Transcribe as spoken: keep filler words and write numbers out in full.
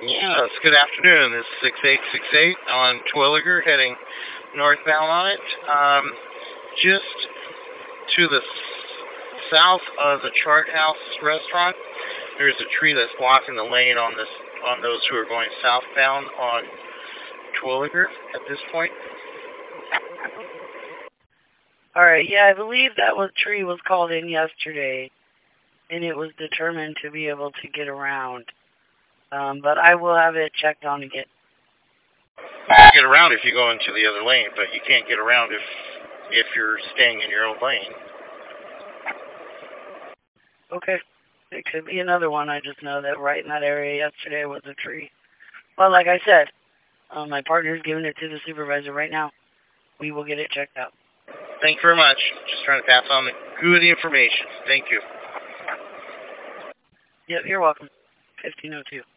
Yes, good afternoon. This is six eight six eight on Twilliger heading northbound on it. Um, just to the s- south of the Chart House restaurant, there's a tree that's blocking the lane on this on those who are going southbound on Twilliger at this point. All right, yeah, I believe that was tree was called in yesterday, and it was determined to be able to get around. Um, but I will have it checked on again. You can get around if you go into the other lane, but you can't get around if if you're staying in your own lane. Okay. It could be another one. I just know that right in that area yesterday was a tree. Well, like I said, um, my partner's giving it to the supervisor right now. We will get it checked out. Thank you very much. Just trying to pass on the good information. Thank you. Yep, you're welcome. fifteen oh two.